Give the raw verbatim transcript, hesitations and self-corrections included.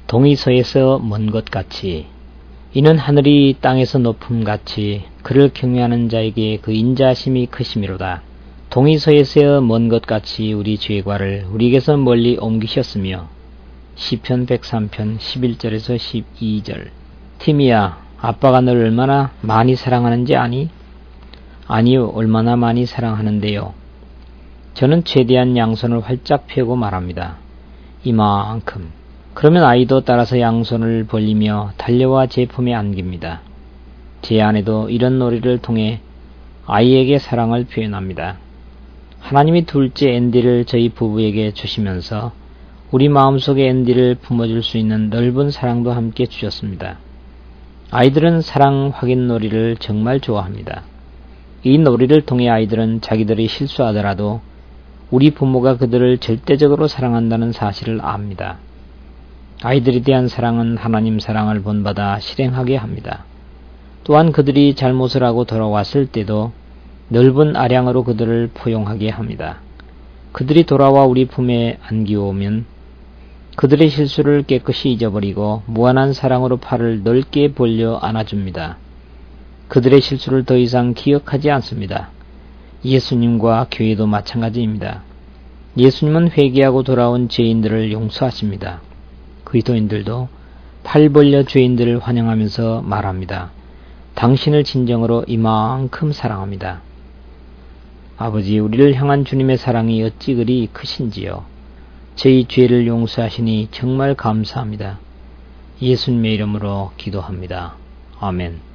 동이서에서 먼 것 같이 이는 하늘이 땅에서 높음 같이 그를 경외하는 자에게 그 인자심이 크심이로다. 동이서에서 먼 것 같이 우리 죄과를 우리에게서 멀리 옮기셨으며 시편 백삼 편 십일 절에서 십이 절. 티미야, 아빠가 널 얼마나 많이 사랑하는지 아니? 아니요, 얼마나 많이 사랑하는데요. 저는 최대한 양손을 활짝 펴고 말합니다. 이만큼. 그러면 아이도 따라서 양손을 벌리며 달려와 제 품에 안깁니다. 제 아내도 이런 놀이를 통해 아이에게 사랑을 표현합니다. 하나님이 둘째 앤디를 저희 부부에게 주시면서 우리 마음속에 앤디를 품어줄 수 있는 넓은 사랑도 함께 주셨습니다. 아이들은 사랑 확인 놀이를 정말 좋아합니다. 이 놀이를 통해 아이들은 자기들이 실수하더라도 우리 부모가 그들을 절대적으로 사랑한다는 사실을 압니다. 아이들에 대한 사랑은 하나님 사랑을 본받아 실행하게 합니다. 또한 그들이 잘못을 하고 돌아왔을 때도 넓은 아량으로 그들을 포용하게 합니다. 그들이 돌아와 우리 품에 안기오면 그들의 실수를 깨끗이 잊어버리고 무한한 사랑으로 팔을 넓게 벌려 안아줍니다. 그들의 실수를 더 이상 기억하지 않습니다. 예수님과 교회도 마찬가지입니다. 예수님은 회개하고 돌아온 죄인들을 용서하십니다. 그리스도인들도 팔 벌려 죄인들을 환영하면서 말합니다. 당신을 진정으로 이만큼 사랑합니다. 아버지, 우리를 향한 주님의 사랑이 어찌 그리 크신지요. 저희 죄를 용서하시니 정말 감사합니다. 예수님의 이름으로 기도합니다. 아멘.